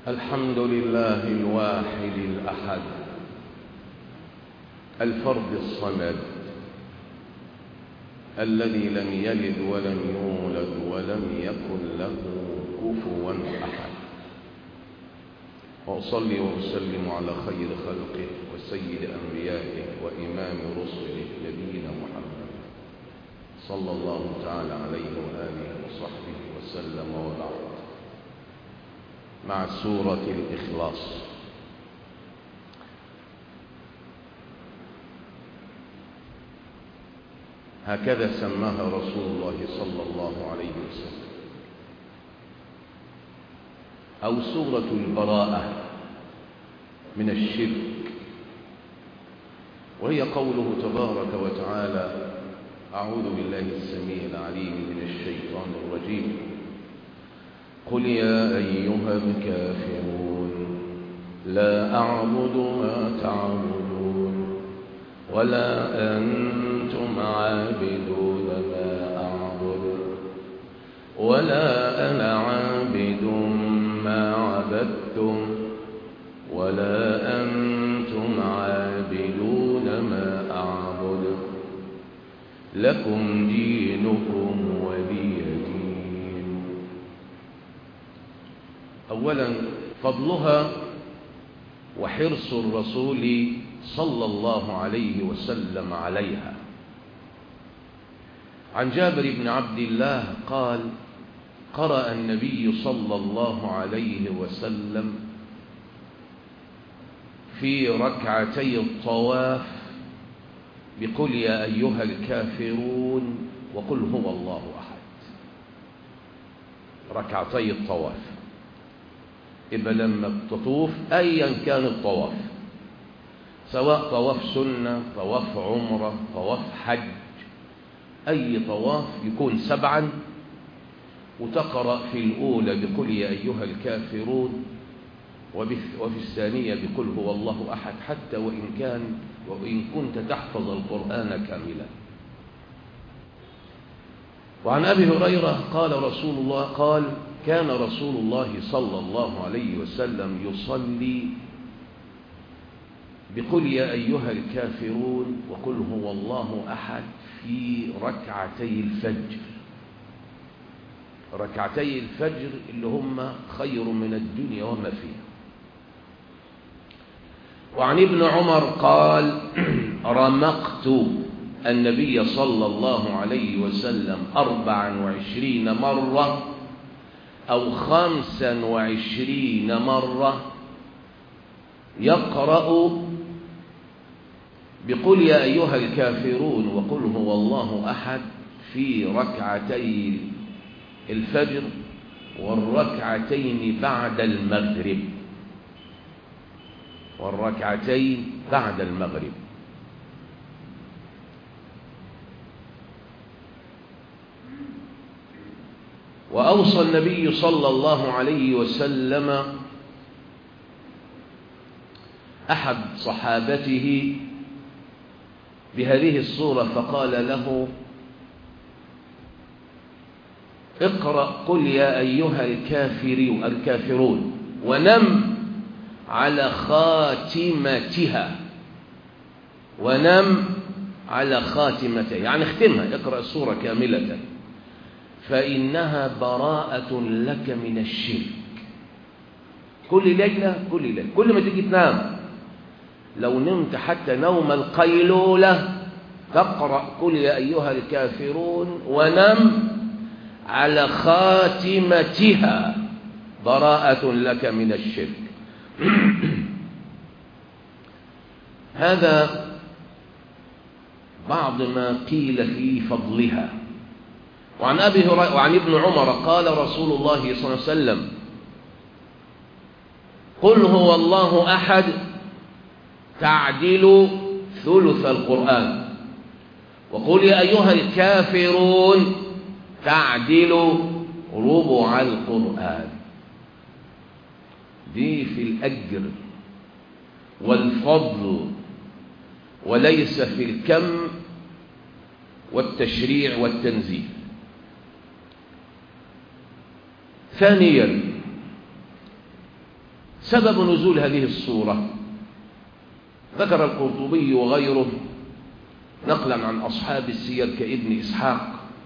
الحمد لله الواحد الأحد الفرد الصمد الذي لم يلد ولم يولد ولم يكن له كفوا أحد، وأصلي وأسلم على خير خلقه وسيد أنبيائه وإمام رسله نبينا محمد صلى الله تعالى عليه وآله وصحبه وسلم. وبعد، مع سورة الإخلاص. هكذا سماها رسول الله صلى الله عليه وسلم، أو سورة البراءة من الشرك، وهي قوله تبارك وتعالى: أعوذ بالله السميع العليم من الشيطان الرجيم: قل يا أيها الكافرون لا أعبد ما تعبدون ولا أنتم عابدون ما أعبد ولا أنا عابد ما عبدتم ولا أنتم عابدون ما أعبد لكم دينكم ولي دين. أولا، فضلها وحرص الرسول صلى الله عليه وسلم عليها. عن جابر بن عبد الله قال: قرأ النبي صلى الله عليه وسلم في ركعتي الطواف بقل يا أيها الكافرون وقل هو الله أحد. ركعتي الطواف، إبا لما تطوف أيا كان الطواف، سواء طواف سنة، طواف عمرة، طواف حج، أي طواف يكون 7، وتقرأ في الأولى بقل يا أيها الكافرون، وفي الثانية بقل هو الله أحد، حتى وإن كنت تحفظ القرآن كاملا. وعن أبي هريرة قال: كان رسول الله صلى الله عليه وسلم يصلي بقل يا أيها الكافرون وقل هو الله أحد في ركعتي الفجر. ركعتي الفجر اللي هم خير من الدنيا وما فيها. وعن ابن عمر قال: رمقت النبي صلى الله عليه وسلم 24 مرة أو 25 مرة يقرأ بقل يا أيها الكافرون وقل هو الله أحد في ركعتي الفجر والركعتين بعد المغرب. وأوصى النبي صلى الله عليه وسلم أحد صحابته بهذه الصورة، فقال له: اقرأ قل يا أيها الكافرون ونم على خاتمتها. يعني اختمها، اقرأ السورة كاملة، فإنها براءة لك من الشرك. كل ليلة كل ما تيجي تنام، لو نمت حتى نوم القيلولة، تقرأ قل يا أيها الكافرون ونم على خاتمتها، براءة لك من الشرك. هذا بعض ما قيل في فضلها. وعن ابن عمر قال رسول الله صلى الله عليه وسلم: قل هو الله أحد تعدل ثلث القرآن، وقل يا أيها الكافرون تعدل ربع القرآن. دي في الأجر والفضل، وليس في الكم والتشريع والتنزيل. ثانيا، سبب نزول هذه السورة ذكر القرطبي وغيره نقلا عن أصحاب السير كابن إسحاق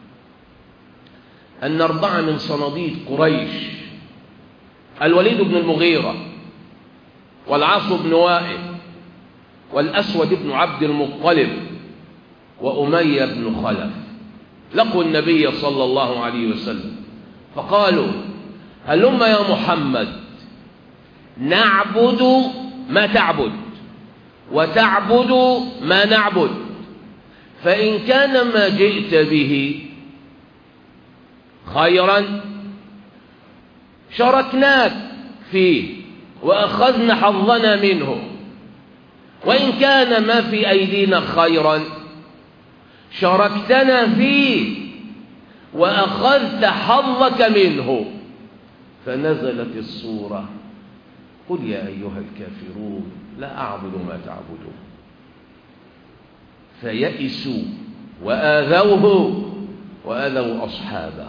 أن 4 من صناديد قريش، الوليد بن المغيرة والعاص بن وائل والأسود بن عبد المطلب وأمية بن خلف، لقوا النبي صلى الله عليه وسلم فقالوا: هلم يا محمد نعبد ما تعبد وتعبد ما نعبد، فإن كان ما جئت به خيرا شاركناك فيه وأخذنا حظنا منه، وإن كان ما في أيدينا خيرا شاركتنا فيه وأخذت حظك منه. فنزلت السورة: قل يا أيها الكافرون لا أعبد ما تعبدون. فيئسوا وآذوه وآذوا أصحابه.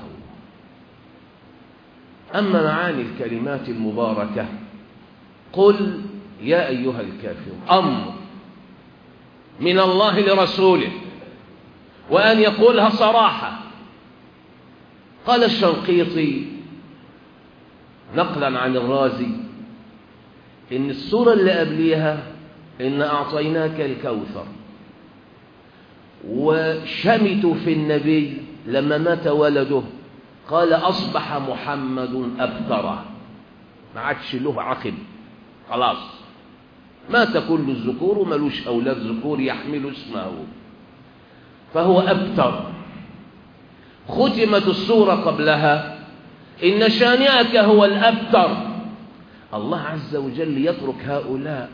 أما معاني الكلمات المباركة: قل يا أيها الكافرون، أمر من الله لرسوله، وأن يقولها صراحة. قال الشنقيطي نقلا عن الرازي إن السورة اللي قبليها إن أعطيناك الكوثر، وشمتوا في النبي لما مات ولده قال: أصبح محمد أبترا، ما عادش له عقب، خلاص مات كل الذكور وملوش أولاد ذكور يحملوا اسمه، فهو أبتر. ختمت السورة قبلها: إن شانئك هو الأبتر. الله عز وجل يترك هؤلاء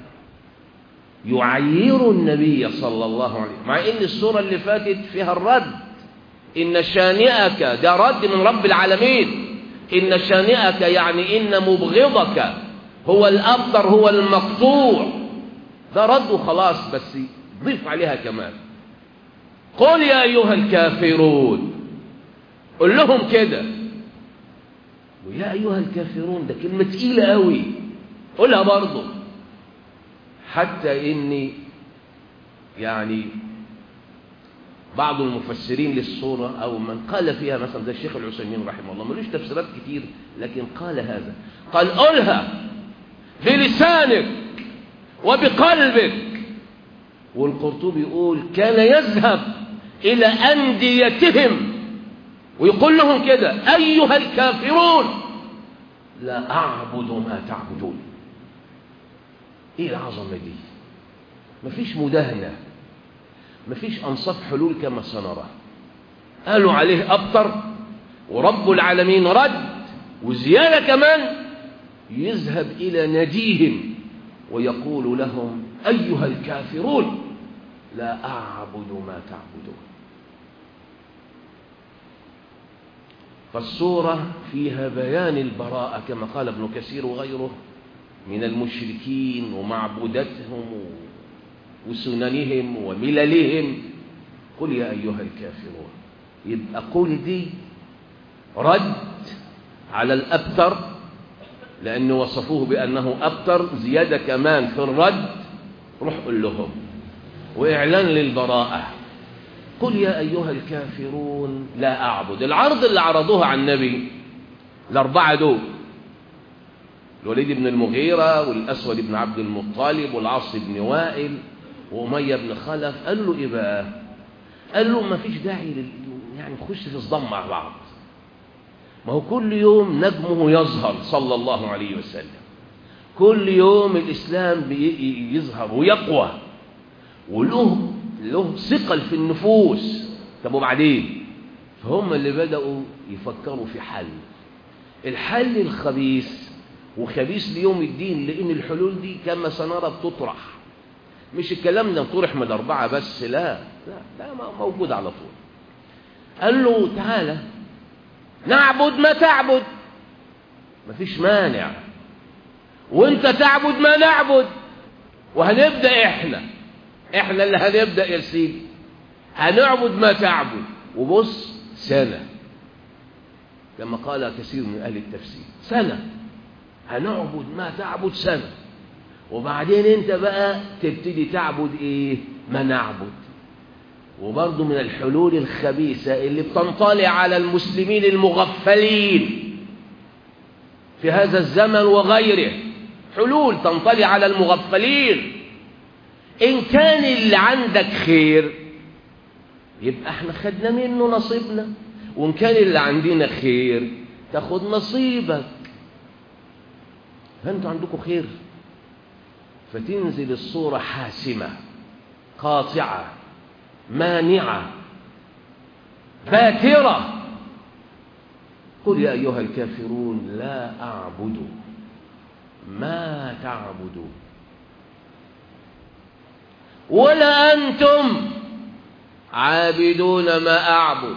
يعير النبي صلى الله عليه وسلم، مع إن السورة اللي فاتت فيها الرد. إن شانئك ده رد من رب العالمين، إن شانئك يعني إن مبغضك هو الأبتر، هو المقطوع، ده رد وخلاص، بس ضيف عليها كمان: قل يا أيها الكافرون. قل لهم كده، ويا أيها الكافرون ده كلمة تقيلة قوي، قلها برضه. حتى إني يعني بعض المفسرين للسورة أو من قال فيها مثلا زي الشيخ العثيمين رحمه الله، ملوش تفسيرات كتير، لكن قال هذا، قال: قلها بلسانك وبقلبك. والقرطبي يقول: كان يذهب إلى أنديتهم ويقول لهم كده: أيها الكافرون لا أعبد ما تعبدون. إيه العظمة دي؟ مفيش مداهنة، مفيش أنصاف حلول كما سنرى. قالوا عليه أبتر، ورب العالمين رد، وزيادة كمان يذهب إلى ناديهم ويقول لهم: أيها الكافرون لا أعبد ما تعبدون. فالسورة فيها بيان البراءة كما قال ابن كثير وغيره من المشركين ومعبودتهم وسننهم ومللهم. قل يا أيها الكافرون، يبقى قل دي رد على الأبتر، لأنه وصفوه بأنه أبتر، زيادة كمان في الرد، روح قل لهم، وإعلان للبراءة. قل يا أيها الكافرون لا أعبد. العرض اللي عرضوها عن النبي 4 دول: الوليد بن المغيرة والأسود بن عبد المطلب والعاص بن وائل وأمية بن خلف، قال له إيه بقى؟ قال له ما فيش داعي يعني نخش في صدام مع بعض، ما هو كل يوم نجمه يظهر صلى الله عليه وسلم، كل يوم الإسلام يظهر ويقوى وله ثقل في النفوس. طب وبعدين؟ فهم اللي بدأوا يفكروا في الحل الخبيث، وخبيث ليوم الدين، لأن الحلول دي كما سنرى بتطرح، مش الكلام ده طرح من 4 بس، لا موجود على طول. قال له: تعالى نعبد ما تعبد، مفيش مانع، وانت تعبد ما نعبد، وهنبدأ احنا اللي هنبدأ يا سيدي، هنعبد ما تعبد. وبص، سنة كما قال كثير من أهل التفسير، سنة هنعبد ما تعبد سنة، وبعدين انت بقى تبتدي تعبد ايه؟ ما نعبد. وبرضه من الحلول الخبيثة اللي بتنطلي على المسلمين المغفلين في هذا الزمن وغيره، حلول تنطلي على المغفلين. إن كان اللي عندك خير يبقى احنا خدنا منه نصيبنا، وإن كان اللي عندنا خير تاخد نصيبك. فأنتوا عندكم خير، فتنزل الصورة حاسمة قاطعة مانعة باترة: قل يا أيها الكافرون لا أعبد ما تعبدون ولا أنتم عابدون ما أعبد.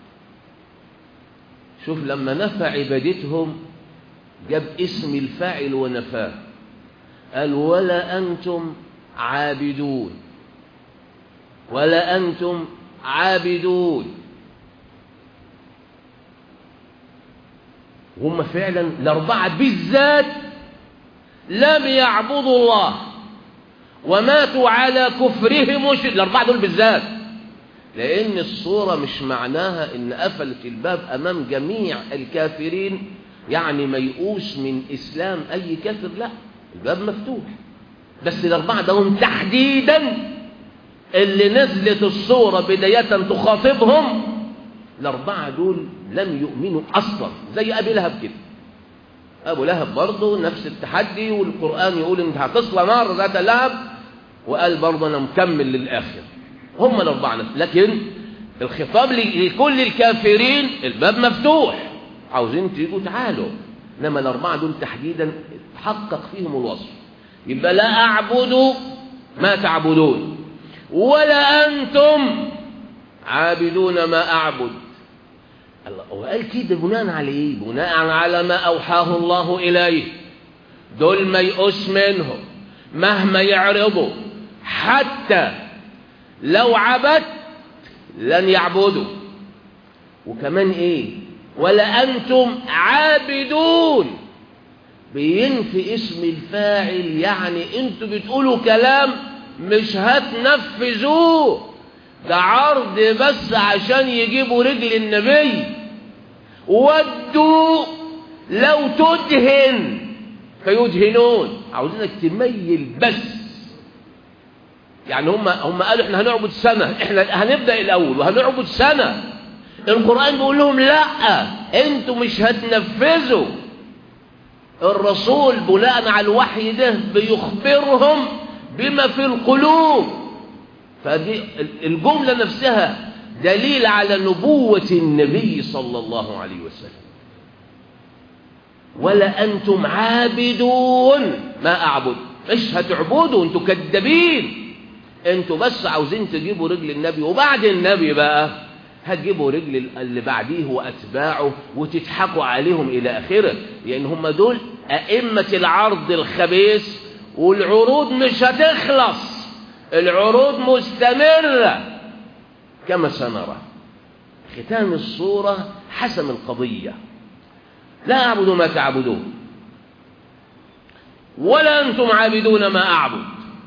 شوف لما نفى عبادتهم جاب اسم الفاعل ونفاه، قال ولا أنتم عابدون، ولا أنتم عابدون. هم فعلا الأربعة بالذات لم يعبدوا الله وماتوا على كفرهم الأربعة دول بالذات، لأن الصورة مش معناها إن قفلت الباب أمام جميع الكافرين، يعني ميؤوس من إسلام أي كافر، لا، الباب مفتوح. بس الأربعة دول تحديدا اللي نزلت الصورة بداية تخاطبهم، الأربعة دول لم يؤمنوا أصلا، زي أبي لهب كده. أبو لهب برضه نفس التحدي، والقرآن يقول إن هتصلى نار ذات لهب، وقال برضه أنا مكمل للآخر. هم الأربعة نفس، لكن الخطاب لكل الكافرين الباب مفتوح، عاوزين تيجوا تعالوا. إنما الأربعة دول تحديدا تحقق فيهم الوصف. يبقى لا أعبد ما تعبدون ولا أنتم عابدون ما أعبد. وقال كده بناء على إيه؟ بناء على ما أوحاه الله إليه. دول ما يؤس منهم مهما يعرضوا، حتى لو عبدت لن يعبدوا. وكمان إيه؟ ولا أنتم عابدون، بينفي اسم الفاعل، يعني انتوا بتقولوا كلام مش هتنفذوه، ده عرض بس عشان يجيبوا رجل النبي. ودوا لو تدهن فيدهنون، عاوزينك تميل بس. يعني هم قالوا احنا هنعبد سنة، احنا هنبدأ الأول وهنعبد سنة. القرآن بيقول لهم لا، انتوا مش هتنفذوا. الرسول بناء على الوحي ده بيخبرهم بما في القلوب. فدي الجملة نفسها دليل على نبوة النبي صلى الله عليه وسلم. ولا أنتم عابدون ما أعبد، مش هتعبدوا، انتوا كذابين، انتوا بس عاوزين تجيبوا رجل النبي، وبعد النبي بقى هتجيبوا رجل اللي بعديه وأتباعه وتضحكوا عليهم إلى آخره، لأن هم دول أئمة العرض الخبيث. والعروض مش هتخلص، العروض مستمرة كما سنرى. ختام الصورة حسم القضية: لا أعبد ما تعبدون ولا أنتم عابدون ما أعبد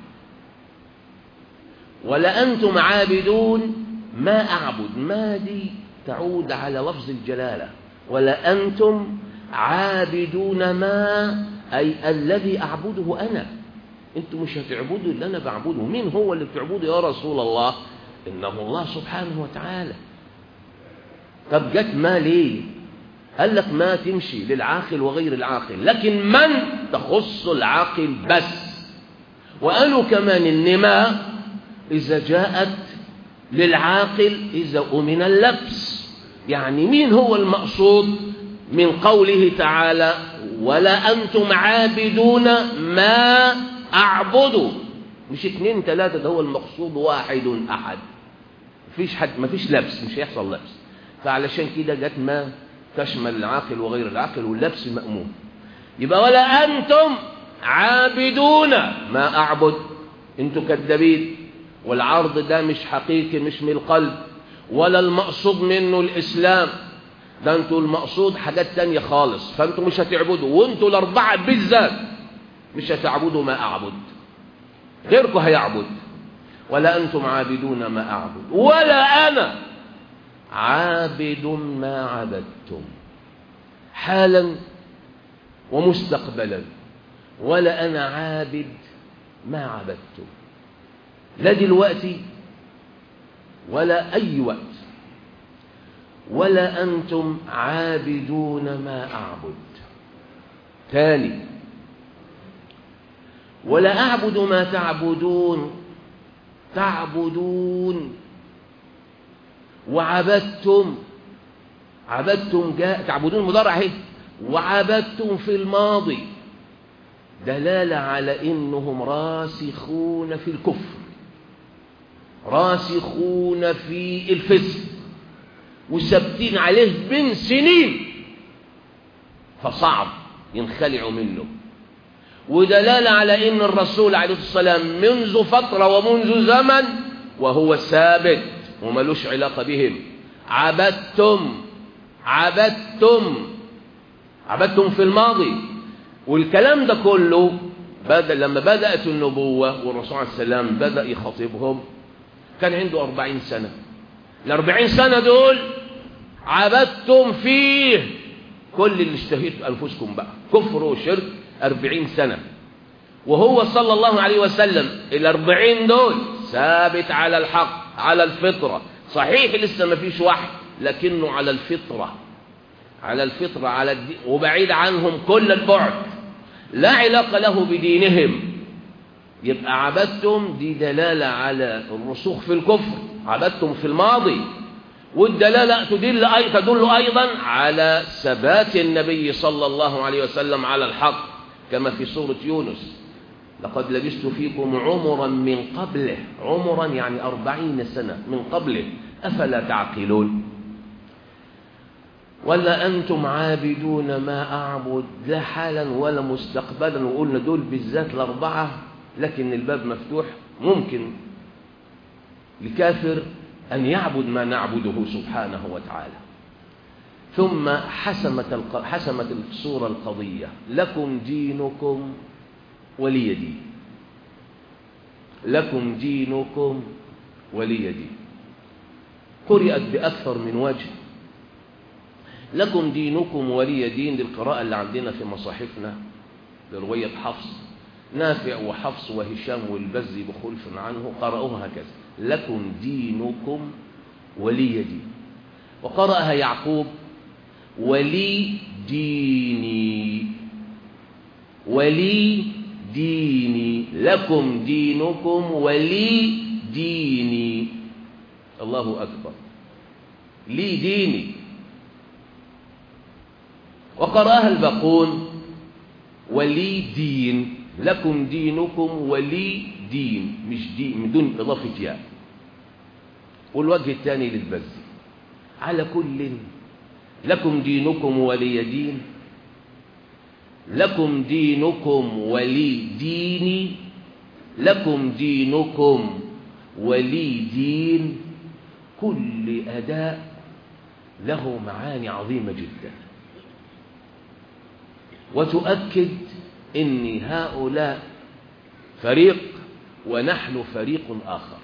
ولا أنتم عابدون ما أعبد. ما دي تعود على لفظ الجلالة، ولا أنتم عابدون ما، أي الذي أعبده أنا. أنتم مش هتعبدوا اللي أنا بعبده. مين هو اللي بتعبده يا رسول الله؟ إنه الله سبحانه وتعالى. طب جت ما ليه؟ قال لك ما تمشي للعاقل وغير العاقل، لكن من تخص العاقل بس. وقالوا كمان إن ما إذا جاءت للعاقل إذا أمن اللبس. يعني مين هو المقصود من قوله تعالى ولا أنتم عابدون ما أعبد؟ مش 2 3، ده هو المقصود واحد أحد، مفيش لبس، مش هيحصل لبس. فعلشان كده جت ما تشمل العاقل وغير العاقل، واللبس مأمون. يبقى ولا أنتم عابدون ما أعبد، انتوا كذابين، والعرض ده مش حقيقي، مش من القلب، ولا المقصود منه الإسلام، ده انتوا المقصود حاجات تانية خالص، فانتوا مش هتعبدوا، وانتوا الأربعة بالذات مش هتعبدوا ما أعبد، غيركم هيعبد. ولا أنتم عابدون ما أعبد ولا أنا عابد ما عبدتم، حالا ومستقبلا. ولا أنا عابد ما عبدتم، لا دلوقتي ولا أي وقت. ولا أنتم عابدون ما أعبد. ثاني، ولا أعبد ما تعبدون، تعبدون وعبدتم. عبدتم جاء، تعبدون مضارع اهي، وعبدتم في الماضي، دلالة على إنهم راسخون في الكفر، راسخون في الفسق، وثابتين عليه من سنين، فصعب ينخلعوا منه. ودلالة على إن الرسول عليه الصلاة والسلام منذ فترة ومنذ زمن وهو ثابت وملوش علاقة بهم. عبدتم، عبدتم، عبدتم في الماضي. والكلام ده كله لما بدأت النبوة والرسول عليه السلام بدأ يخاطبهم كان عنده 40 سنة. ال40 سنة دول عبدتم فيه كل اللي اشتهيتوا أنفسكم بقى، كفر وشرك 40 سنة. وهو صلى الله عليه وسلم ال40 دول ثابت على الحق، على الفطرة. صحيح لسه ما فيش وحي، لكنه على الفطرة، على الفطرة، على الدين، وبعيد عنهم كل البعد، لا علاقة له بدينهم. يبقى عبدتم دي دلالة على الرسوخ في الكفر، عبدتم في الماضي. والدلالة تدل أيضا على ثبات النبي صلى الله عليه وسلم على الحق، كما في سورة يونس: لقد لبثت فيكم عمرا من قبله، عمرا يعني 40 سنة من قبله، أفلا تعقلون. ولا أنتم عابدون ما أعبد، لا حالا ولا مستقبلا. وقلنا دول بالذات الأربعة، لكن الباب مفتوح، ممكن لكافر أن يعبد ما نعبده سبحانه وتعالى. ثم حسمت السورة القضية: لكم دينكم ولي دين، لكم دينكم ولي دين. قرأت بأكثر من وجه. لكم دينكم ولي دين، للقراءة اللي عندنا في مصاحفنا برواية حفص، نافع وحفص وهشام والبزي بخلف عنه قرأوها هكذا: لكم دينكم ولي دين. وقرأها يعقوب: ولي ديني، ولي ديني، لكم دينكم ولي ديني. الله أكبر، لي ديني. وقرأها الباقون: ولي دين، لكم دينكم ولي دين، مش دين من دون إضافة ياء. والوجه الثاني للبزي. على كل، لكم دينكم ولي دين، لكم دينكم ولي ديني، لكم دينكم ولي دين، كل أداء له معاني عظيمة جدا، وتؤكد إن هؤلاء فريق ونحن فريق آخر.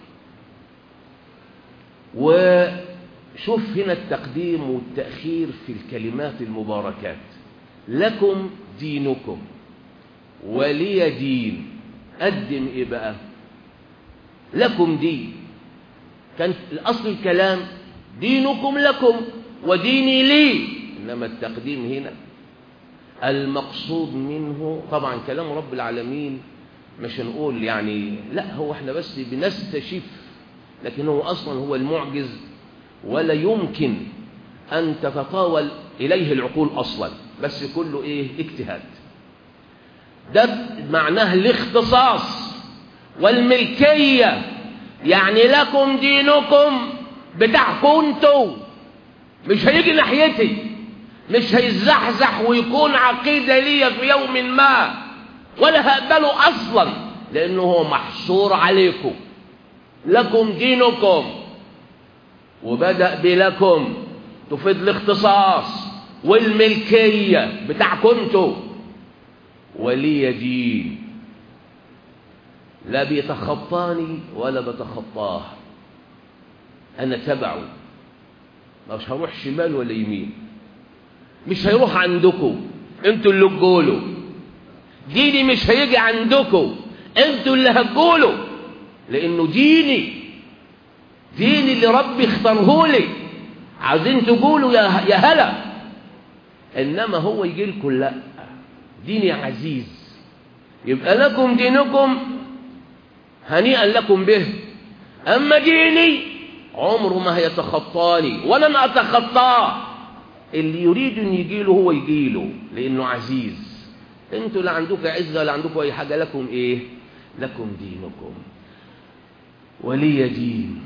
وشوف هنا التقديم والتأخير في الكلمات المباركات: لكم دينكم ولي دين. قدم إيه بقى؟ لكم دين، كان الأصل الكلام دينكم لكم وديني لي، إنما التقديم هنا المقصود منه طبعا كلام رب العالمين، مش هنقول يعني لا، هو احنا بس بنستشف، لكن هو أصلا هو المعجز، ولا يمكن أن تتطاول إليه العقول أصلا، بس كله إيه؟ اجتهاد. ده معناه الاختصاص والملكية، يعني لكم دينكم بتاعكم انتوا، مش هيجي ناحيتي، مش هيزحزح ويكون عقيدة لي في يوم ما، ولا هقبله أصلا، لأنه هو محصور عليكم. لكم دينكم، وبدأ بلكم، تفيد الاختصاص والملكية بتاعكم انتوا. ولي دين، لا بيتخطاني ولا بتخطاه، أنا تبعه، مش هروح شمال ولا يمين، مش هيروح عندكم انتوا اللي تقولوا، ديني مش هيجي عندكم انتوا اللي هتقولوا، لأنه ديني اللي ربي اختاره لي، عاوزين تقولوا يا هلا، إنما هو يجي لكم لا، ديني عزيز، يبقى لكم دينكم هنيئا لكم به، أما ديني عمره ما هيتخطاني ولن أتخطاه، اللي يريد أن يجيله هو يجيله لأنه عزيز. انتوا لا عندكم عزة ولا عندكم أي حاجة، لكم إيه؟ لكم دينكم ولي دين.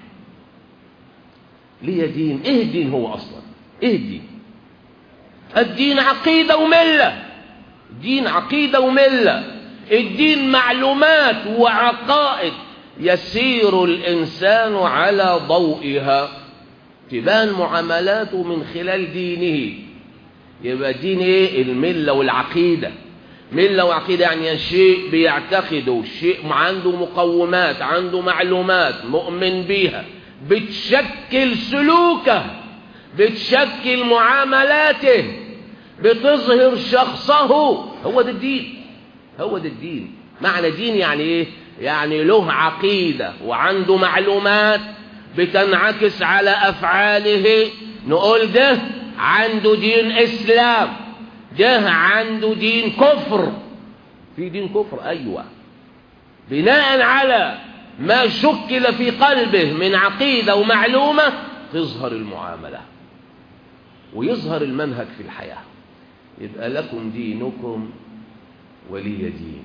لي دين، إيه الدين هو أصلا؟ إيه الدين؟ الدين عقيدة وملة، دين عقيدة وملة. الدين معلومات وعقائد يسير الإنسان على ضوئها، تبان معاملاته من خلال دينه. يبقى الدين ايه؟ الملة والعقيدة. ملة وعقيدة يعني شيء بيعتقده، شيء عنده مقومات، عنده معلومات مؤمن بيها، بتشكل سلوكه، بتشكل معاملاته، بتظهر شخصه. هو ده الدين، هو ده الدين. معنى دين يعني ايه؟ يعني له عقيدة وعنده معلومات بتنعكس على أفعاله، نقول ده عنده دين إسلام، ده عنده دين كفر. في دين كفر، أيوة، بناء على ما شكل في قلبه من عقيدة ومعلومة تظهر المعاملة ويظهر المنهج في الحياة. يبقى لكم دينكم ولي دين.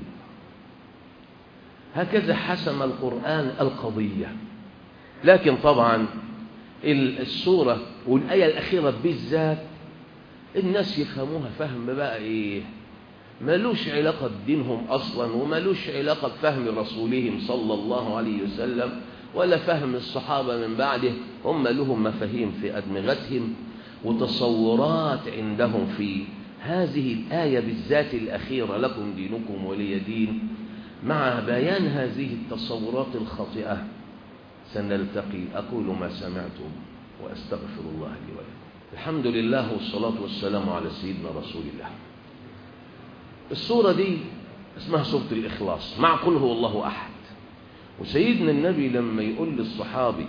هكذا حسم القرآن القضية. لكن طبعا السورة والآية الأخيرة بالذات الناس يفهموها فهم بقى إيه؟ ملوش علاقة بدينهم أصلا، وملوش علاقة بفهم رسولهم صلى الله عليه وسلم، ولا فهم الصحابة من بعده. هم لهم مفاهيم في أدمغتهم وتصورات عندهم في هذه الآية بالذات الأخيرة، لكم دينكم ولي دين. مع بيان هذه التصورات الخاطئة سنلتقي. أقول ما سمعتم وأستغفر الله لي ولكم. الحمد لله والصلاة والسلام على سيدنا رسول الله. السورة دي اسمها سورة الإخلاص، مع قل هو الله أحد. وسيدنا النبي لما يقول للصحابي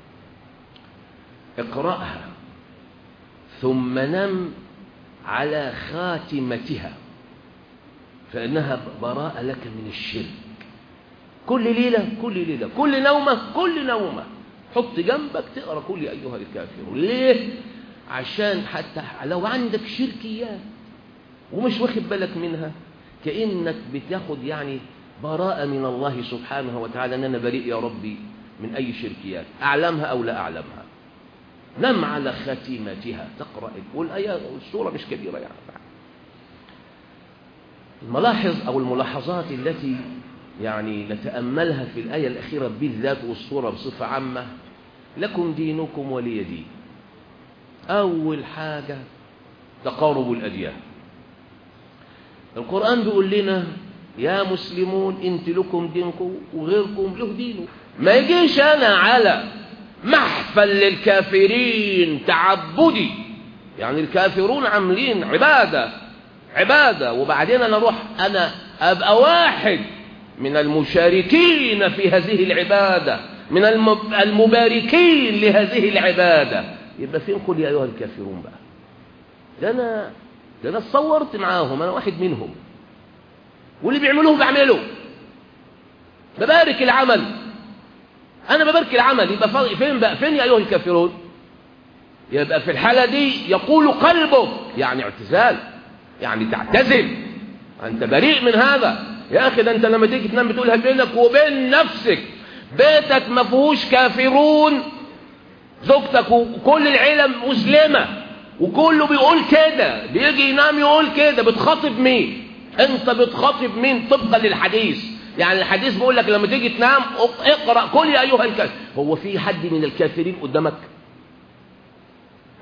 اقرأها ثم نم على خاتمتها فإنها براءة لك من الشرك، كل ليلة كل نومة حط جنبك تقرأ كل أيها الكافرون. ليه؟ عشان حتى لو عندك شركيات ومش واخد بالك منها، كأنك بتاخد يعني براءة من الله سبحانه وتعالى، أن أنا بريء يا ربي من أي شركيات أعلمها أو لا أعلمها. نم على خاتمتها تقرأ. والآية السورة مش كبيرة يعني. الملاحظ أو الملاحظات التي يعني نتأملها في الآية الأخيرة بالذات والسورة بصفة عامة، لكم دينكم ولي دين. أول حاجة تقارب الأديان. القرآن بيقول لنا يا مسلمون انت لكم دينكم وغيركم له دينه. ما يجيش أنا على محفل للكافرين تعبدي، يعني الكافرون عاملين عبادة وبعدين أنا أروح أنا أبقى واحد من المشاركين في هذه العبادة، من المباركين لهذه العبادة. يبقى فين قل يا أيها الكافرون بقى؟ ده أنا اتصورت معاهم، أنا واحد منهم، واللي بيعملوه بعمله، ببارك العمل، أنا ببارك العمل. يبقى فين بقى؟ فين يا أيها الكافرون؟ يبقى في الحالة دي يقول قلبك يعني اعتزال، يعني تعتزل، أنت بريء من هذا. يا أخي ده أنت لما تيجي تنام بتقولها بينك وبين نفسك، بيتك ما فيهوش كافرون، زوجتك وكل العيلة مسلمة وكله بيقول كده، بيجي ينام يقول كده، بتخاطب مين؟ أنت بتخاطب مين طبقا للحديث؟ يعني الحديث بيقول لك لما تيجي تنام اقرأ قل يا أيها الكافرون. هو في حد من الكافرين قدامك؟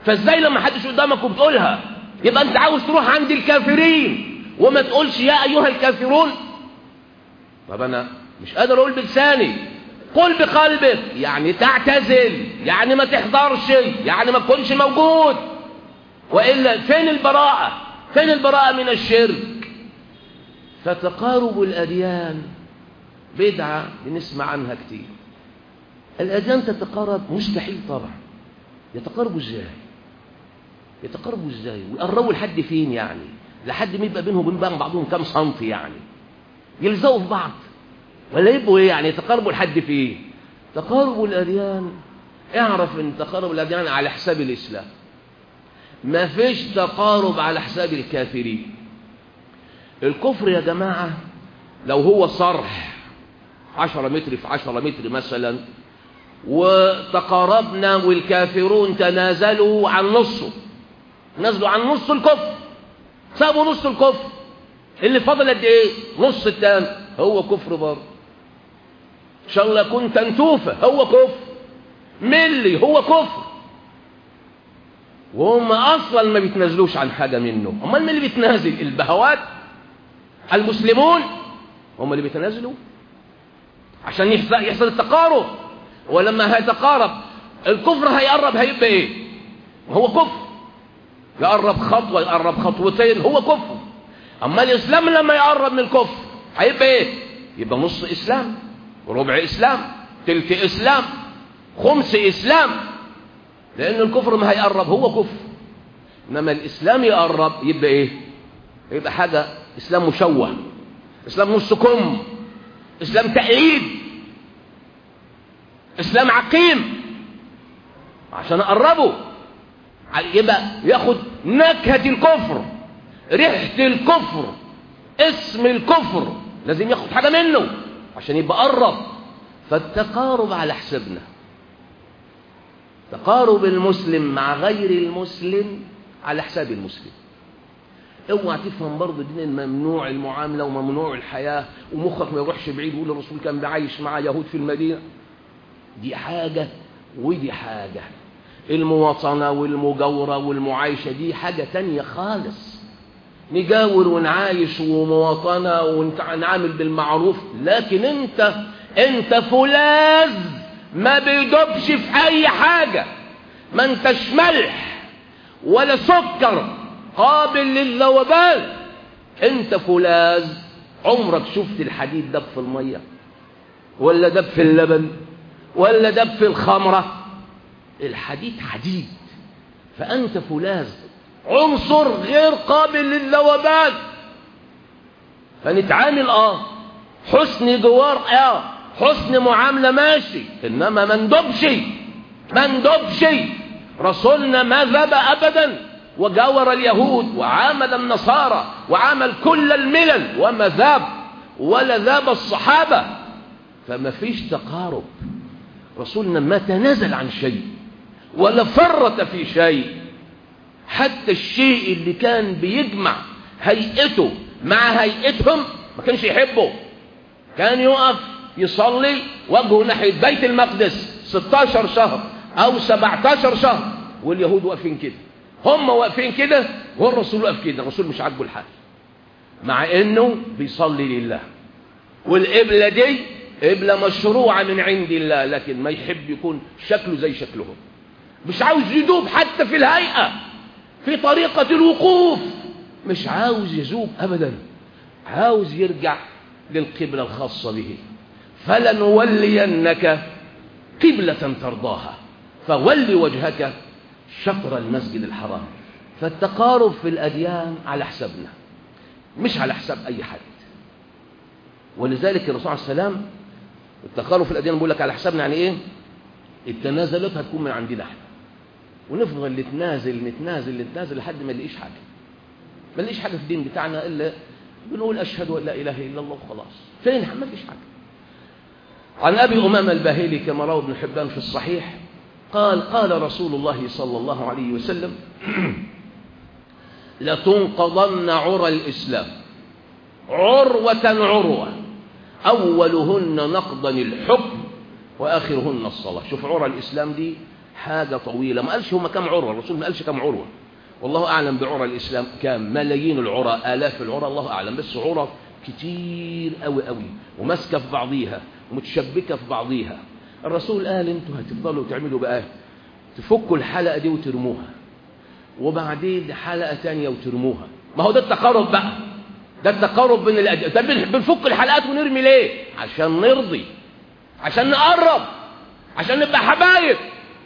فازاي لما حدش قدامك وبتقولها يبقى انت عاوز تروح عند الكافرين وما تقولش يا ايها الكافرون؟ طب انا مش قادر اقول بلساني. قل بقلبك، يعني تعتزل، يعني ما تحضرش، يعني ما تكونش موجود. وإلا فين البراءة؟ فين البراءة من الشرك؟ فتقارب الأديان بدعة بنسمع عنها كتير. الأديان تتقارب؟ مستحيل طبعا. يتقاربوا ازاي؟ يتقاربوا ازاي ويقربوا لحد فين؟ يعني لحد ما يبقى بينهم وبين بعضهم كام سنتي؟ يعني يلزقوا في بعض ولا يبقوا ايه؟ يعني يتقاربوا لحد فين؟ تقارب الأديان، اعرف ان تقارب الأديان على حساب الإسلام. ما فيش تقارب على حساب الكافرين. الكفر يا جماعة لو هو صرح 10 متر في 10 متر مثلا، وتقاربنا والكافرون تنازلوا عن نصه، نزلوا عن نص الكفر، سابوا نص الكفر، اللي فضل قد ايه؟ نص التاني، هو كفر برضه. ان شاء الله يكون تنتوفه، هو كفر. ملي، هو كفر. وهم اصلا ما بيتنازلوش عن حاجه منه. امال مين اللي بيتنازل؟ البهوات المسلمون هم اللي بيتنازلوا عشان يحصل التقارب. ولما هيتقارب الكفر هيقرب، هيبقى ايه؟ هو كفر. يقرب خطوه، يقرب خطوتين، هو كفر. اما الاسلام لما يقرب من الكفر هيبقى ايه؟ يبقى نص اسلام، ربع اسلام، تلت اسلام، خمس اسلام. لان الكفر ما هيقرب، هو كفر. انما الاسلام يقرب يبقى ايه؟ يبقى حاجه اسلام مشوه، اسلام نص كم، اسلام تأييد، اسلام عقيم. عشان اقربه يبقى ياخد نكهه الكفر، ريحه الكفر، اسم الكفر، لازم ياخد حاجه منه عشان يبقى قرب. فالتقارب على حسابنا. تقارب المسلم مع غير المسلم على حساب المسلم. اوعى تفهم برضه دين ممنوع المعامله وممنوع الحياه، ومخك ما يروحش بعيد ويقول الرسول كان بعايش مع يهود في المدينه. دي حاجه ودي حاجه. المواطنه والمجاوره والمعايشه دي حاجه تانية خالص. نجاور ونعايش ومواطنه ونعامل بالمعروف، لكن انت فولاذ ما بيدوبش في اي حاجه، ما انتش ملح ولا سكر قابل للذوبان. انت فولاذ. عمرك شفت الحديد دب في الميه ولا دب في اللبن ولا دب في الخمره؟ الحديد حديد. فانت فولاذ، عنصر غير قابل للذوبان. فنتعامل حسن جوار، حسن معامله ماشي، انما ما ندبش. رسولنا ما ذاب ابدا، وجاور اليهود وعامل النصارى وعامل كل الملل وما ذاب، ولا ذاب الصحابه. فما فيش تقارب. رسولنا ما تنازل عن شيء ولا فرط في شيء. حتى الشيء اللي كان بيجمع هيئته مع هيئتهم ما كانش يحبه. كان يقف يصلي وجهه ناحية بيت المقدس 16 شهر أو 17 شهر، واليهود واقفين كده، هم واقفين كده، والرسول واقف كده. الرسول مش عاجبه الحال، مع إنه بيصلي لله، والقبلة دي قبلة مشروعة من عند الله، لكن ما يحب يكون شكله زي شكلهم. مش عاوز يدوب حتى في الهيئة، في طريقة الوقوف مش عاوز يذوب أبدا، عاوز يرجع للقبلة الخاصة به. فلنولينك قبلة ترضاها فول وجهك شطر المسجد الحرام. فالتقارب في الأديان على حسابنا مش على حساب أي حد. ولذلك الرسول عليه السلام التقارب في الأديان بيقول لك على حسابنا يعني إيه؟ التنازلات هتكون من عندنا احنا، ونفضل نتنازل لحد ما نلاقيش حاجة. ما نلاقيش حاجة في الدين بتاعنا إلا بنقول أشهد أن لا إله إلا الله وخلاص. فين؟ ما فيش حاجة. عن أبي أمامة الباهلي كما روى ابن حبان في الصحيح قال رسول الله صلى الله عليه وسلم: لتنقضن عرى الإسلام عروة أولهن نقضا الحكم وآخرهن الصلاة. شوف عرى الإسلام دي حاجة طويلة. ما قالش هم كم عروة، الرسول ما قالش كم عروة، والله أعلم بعرى الإسلام كام، ملايين العرى، آلاف العرى، الله أعلم، بس عرى كتير قوي قوي وماسكة في بعضيها ومتشبكة في بعضيها. الرسول قال انتوا هتفضلوا تعملوا بقى تفكوا الحلقة دي وترموها، وبعدين حلقة تانية وترموها. ما هو ده التقارب بقى، ده التقارب بين الأديان. طب بنفك الحلقات ونرمي ليه؟ عشان نرضي، عشان نقرب، عشان نبقى حبايب،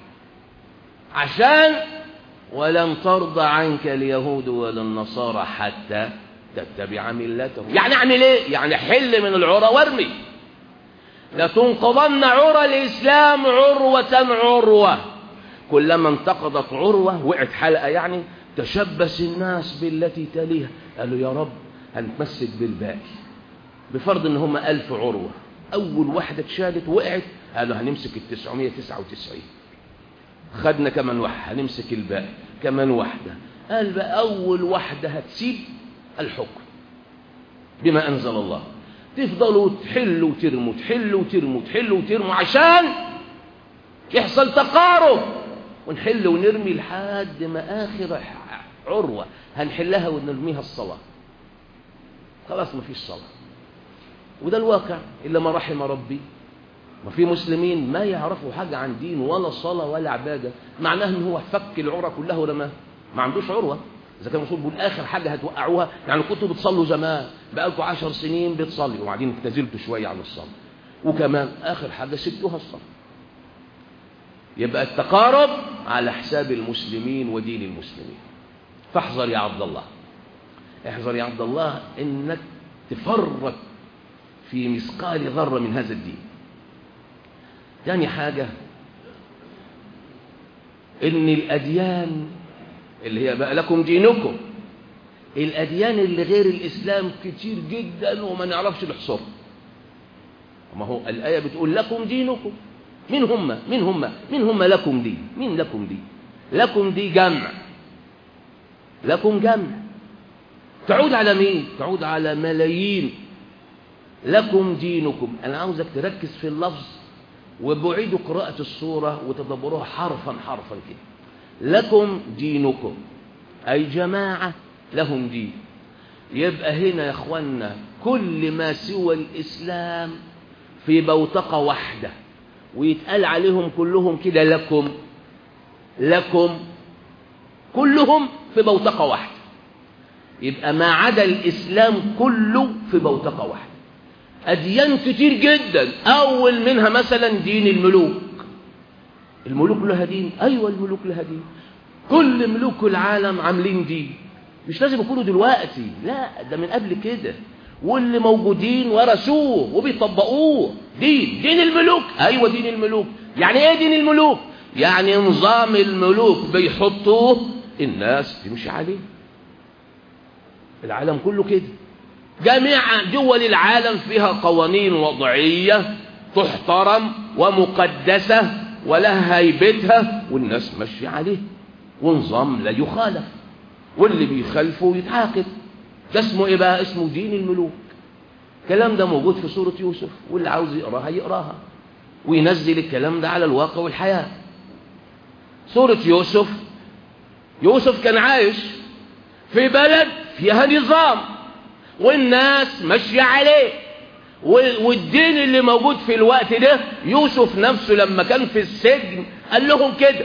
عشان ولن ترضى عنك اليهود ولا النصارى حتى تتبع ملتهم. يعني اعمل ايه؟ يعني حل من العرى وارمي. لتنقضن عرى الإسلام عروة عروة، كلما انتقضت عروة وقعت حلقة يعني تشبث الناس بالتي تليها. قالوا يا رب هنتمسك بالباقي، بفرض ان هم 1000 عروة، أول واحدة اتشالت وقعت، قالوا هنمسك 999، خدنا كمان واحدة هنمسك الباقي كمان واحدة. قال بقى أول واحدة هتسيب الحكم بما أنزل الله، تفضلوا تحلوا وترموا، تحلوا وترموا، تحلوا وترموا، عشان يحصل تقارب، ونحل ونرمي لحد ما آخر عروة هنحلها ونرميها الصلاة. خلاص ما فيش صلاة، وده الواقع إلا ما رحم ربي. ما في مسلمين ما يعرفوا حاجة عن دين ولا صلاة ولا عبادة، معناه ان هو فك العروة كلها ورماها، ما عندوش عروة. إذا كان الرسول بيقول آخر حاجة هتوقعوها، يعني كنتوا بتصلوا زمان بقالكم 10 سنين بتصلي وبعدين نزلتوا شوية عن الصلاة، وكمان آخر حاجة سبتوها الصلاة. يبقى التقارب على حساب المسلمين ودين المسلمين. فاحذر يا عبد الله، احذر يا عبد الله إنك تفرط في مثقال ذرة من هذا الدين. ثاني حاجة إن الأديان اللي هي بقى لكم دينكم، الأديان اللي غير الإسلام كتير جدا وما نعرفش نحصرها. ما هو الآية بتقول لكم دينكم، مين هم لكم دي؟ مين لكم دي؟ لكم دي جمع، لكم جمع تعود على مين؟ تعود على ملايين. لكم دينكم، أنا عاوزك تركز في اللفظ وبعيدوا قراءة السورة وتدبروها حرفا حرفا كده. لكم دينكم أي جماعة لهم دين. يبقى هنا يا أخوانا كل ما سوى الإسلام في بوتقة واحدة ويتقال عليهم كلهم كده لكم كلهم في بوتقة واحدة. يبقى ما عدا الإسلام كله في بوتقة واحدة. أديان كتير جدا، أول منها مثلا دين الملوك. الملوك لها دين؟ أيوة الملوك لها دين، كل ملوك العالم عاملين دين، مش لازم يكونوا دلوقتي، لا ده من قبل كده، واللي موجودين ورثوه وبيطبقوه. دين الملوك، أيوة دين الملوك. يعني إيه دين الملوك؟ يعني نظام الملوك بيحطوه الناس تمشي عليه. العالم كله كده، جميع دول العالم فيها قوانين وضعية تحترم ومقدسة ولها هيبتها والناس ماشية عليه، ونظام لا يخالف، واللي بيخالفه يتعاقب. ده اسمه ايه بقى؟ اسمه دين الملوك. الكلام ده موجود في سورة يوسف، واللي عاوز يقراها يقراها وينزل الكلام ده على الواقع والحياة. سورة يوسف كان عايش في بلد فيها نظام والناس ماشية عليه، والدين اللي موجود في الوقت ده يوسف نفسه لما كان في السجن قال لهم كده: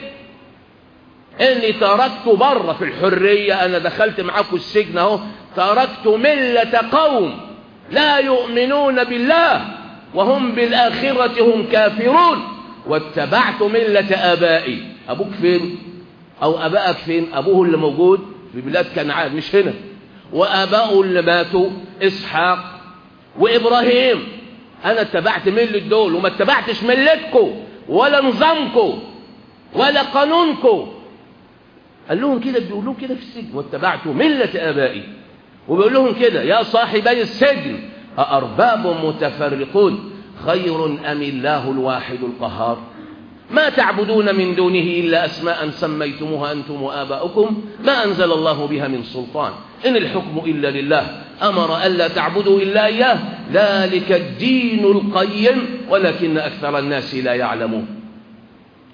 اني تركت بره في الحرية، انا دخلت معاكم السجن اهو، تركت ملة قوم لا يؤمنون بالله وهم بالآخرة هم كافرون واتبعت ملة آبائي. أبوك فين؟ أو أبائك فين؟ أبوه اللي موجود في بلاد كنعان مش هنا، وآباؤه اللي ماتوا إسحاق وإبراهيم. أنا اتبعت ملة دول وما اتبعتش ملتكم ولا نظامكم ولا قانونكم. قال لهم كده، بيقولوا كده في السجن: واتبعت ملة آبائي. وبيقول لهم كده: يا صاحبي السجن أأرباب متفرقون خير أم الله الواحد القهار ما تعبدون من دونه إلا أسماء سميتموها أنتم وآباؤكم ما أنزل الله بها من سلطان إن الحكم إلا لله أمر ألا تعبدوا إلا إياه ذلك الدين القيم ولكن أكثر الناس لا يعلمون.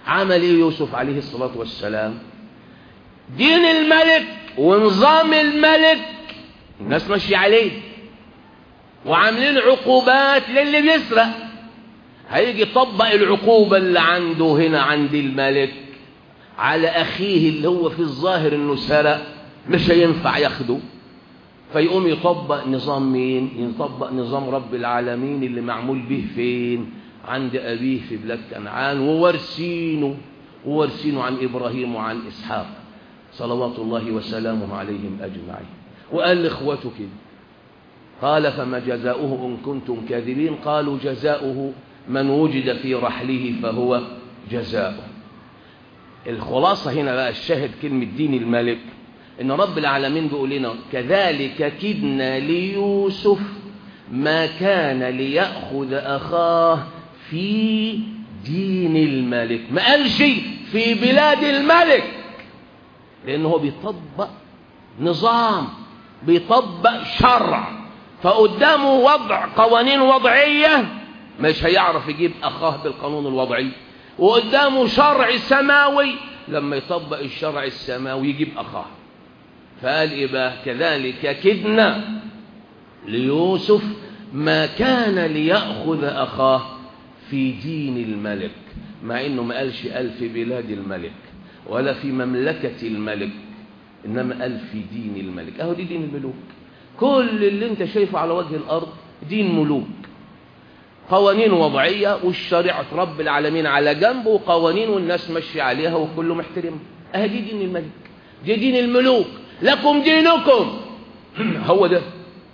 عمل ايه يوسف عليه الصلاة والسلام؟ دين الملك ونظام الملك الناس ماشية عليه، وعاملين عقوبات للي بيسرق. هيجي يطبق العقوبة اللي عنده هنا عند الملك على أخيه اللي هو في الظاهر إنه سرق، مش هينفع ياخده، فيقوم يطبق نظام مين؟ يطبق نظام رب العالمين اللي معمول به فين؟ عند أبيه في بلاد كنعان، وورثينه عن إبراهيم وعن إسحاق صلوات الله وسلامه عليهم أجمعين. وقال لإخوته كده، قال فما جزاؤه إن كنتم كاذبين؟ قالوا جزاؤه من وجد في رحله فهو جزاؤه. الخلاصة هنا بقى الشاهد كلمة دين الملك، إن رب العالمين بيقول لنا كذلك كدنا ليوسف ما كان ليأخذ أخاه في دين الملك. ما قالش في بلاد الملك، لأنه بيطبق نظام، بيطبق شرع، فقدامه وضع قوانين وضعية مش هيعرف يجيب أخاه بالقانون الوضعي، وقدامه شرع سماوي لما يطبق الشرع السماوي يجيب أخاه. فقال إيه بقى؟ كذلك كدنا ليوسف ما كان ليأخذ أخاه في دين الملك، مع إنه ما قالش قال في بلاد الملك ولا في مملكة الملك، إنما قال في دين الملك. أهو دي دين الملوك. كل اللي انت شايفه على وجه الأرض دين ملوك، قوانين وضعية والشريعة رب العالمين على جنب، وقوانين والناس ماشية عليها وكله محترم. أهو دي دين الملك، دي دين الملوك. لكم دينكم هو ده.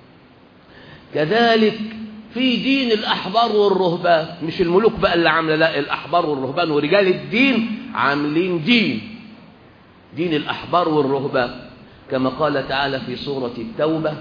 كذلك في دين الأحبار والرهبان، مش الملوك بقى اللي عامله، لا، الأحبار والرهبان ورجال الدين عاملين دين الأحبار والرهبان، كما قال تعالى في سورة التوبة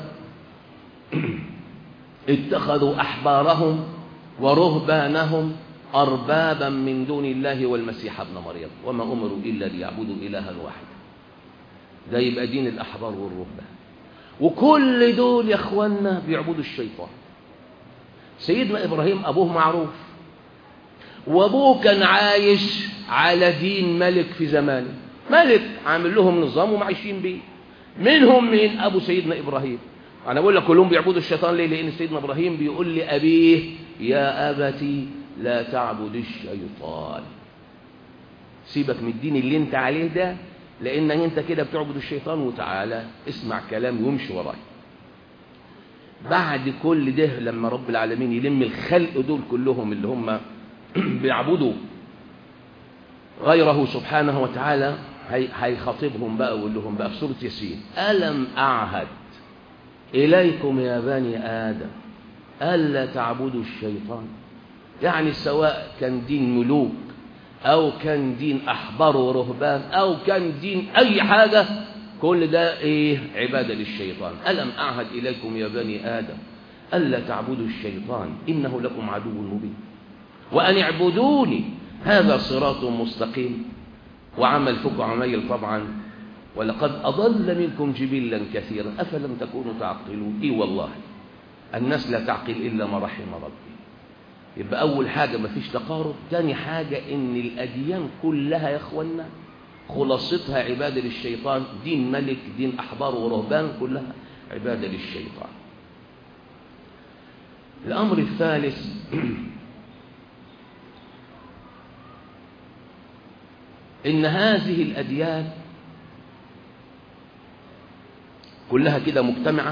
اتخذوا أحبارهم ورهبانهم أربابا من دون الله والمسيح ابن مريم وما أمروا إلا ليعبدوا إلها واحدا. ده يبقى دين الأحبار والرهبان. وكل دول يا أخوانا بيعبدوا الشيطان. سيدنا إبراهيم أبوه معروف، وأبوه كان عايش على دين ملك في زمانه، ملك عامل لهم نظام ومعيشين بيه. منهم من أبو سيدنا إبراهيم. أنا بقول لك كلهم بيعبدوا الشيطان ليه؟ لأن سيدنا إبراهيم بيقول لأبيه يا أبتي لا تعبد الشيطان، سيبك من الدين اللي انت عليه ده، لأن انت كده بتعبد الشيطان، وتعالى اسمع كلامي وامشي وراي. بعد كل ده لما رب العالمين يلم الخلق دول كلهم اللي هم بيعبدوا غيره سبحانه وتعالى، هيخاطبهم بقى ويقول لهم بقى في سورة ياسين ألم أعهد إليكم يا بني آدم ألا تعبدوا الشيطان. يعني سواء كان دين ملوك أو كان دين أحبار ورهبان أو كان دين أي حاجة، كل ده إيه؟ عبادة للشيطان. ألم أعهد إليكم يا بني آدم ألا تعبدوا الشيطان إنه لكم عدو مبين وأن اعبدوني هذا صراط مستقيم. وعمل فوق عميل طبعا، ولقد أضل منكم جبلا كثيرا أفلم تكونوا تعقلون. إيه والله الناس لا تعقل إلا ما رحم ربي. يبقى أول حاجة ما فيش تقارب. تاني حاجة إن الأديان كلها يا أخوانا خلاصتها عبادة للشيطان. دين ملك، دين أحبار ورهبان، كلها عبادة للشيطان. الأمر الثالث إن هذه الأديان كلها كده مجتمعة،